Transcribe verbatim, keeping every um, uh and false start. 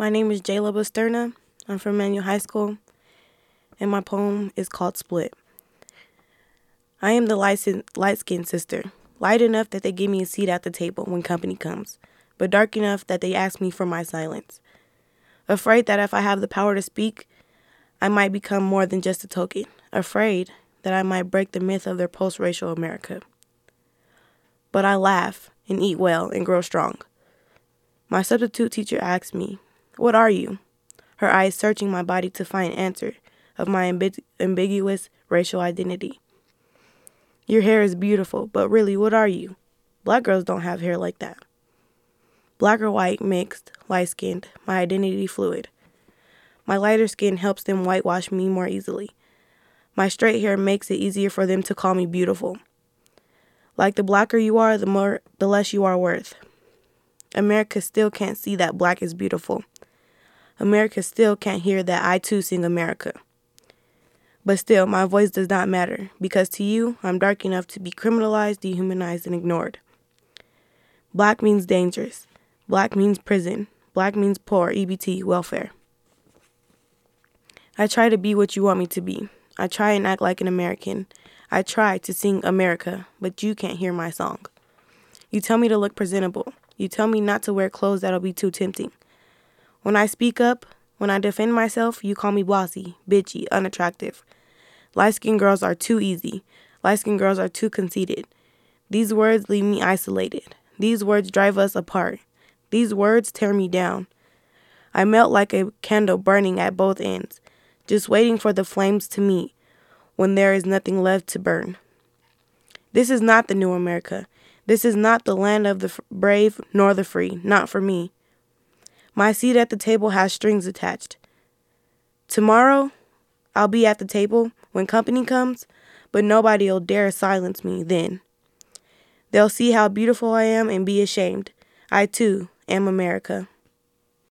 My name is Jayla Basterna. I'm from Manual High School, and my poem is called Split. I am the light-skinned sister, light enough that they give me a seat at the table when company comes, but dark enough that they ask me for my silence. Afraid that if I have the power to speak, I might become more than just a token. Afraid that I might break the myth of their post-racial America. But I laugh and eat well and grow strong. My substitute teacher asked me, "What are you?" Her eyes searching my body to find answer of my ambi- ambiguous racial identity. "Your hair is beautiful, but really, what are you? Black girls don't have hair like that." Black or white, mixed, light-skinned, my identity fluid. My lighter skin helps them whitewash me more easily. My straight hair makes it easier for them to call me beautiful. Like the blacker you are, the more, the less you are worth. America still can't see that black is beautiful. America still can't hear that I too sing America. But still, my voice does not matter, because to you, I'm dark enough to be criminalized, dehumanized, and ignored. Black means dangerous. Black means prison. Black means poor, E B T, welfare. I try to be what you want me to be. I try and act like an American. I try to sing America, but you can't hear my song. You tell me to look presentable. You tell me not to wear clothes that'll be too tempting. When I speak up, when I defend myself, you call me bossy, bitchy, unattractive. Light-skinned girls are too easy. Light-skinned girls are too conceited. These words leave me isolated. These words drive us apart. These words tear me down. I melt like a candle burning at both ends, just waiting for the flames to meet when there is nothing left to burn. This is not the new America. This is not the land of the brave nor the free, not for me. My seat at the table has strings attached. Tomorrow, I'll be at the table when company comes, but nobody'll dare silence me then. They'll see how beautiful I am and be ashamed. I, too, am America.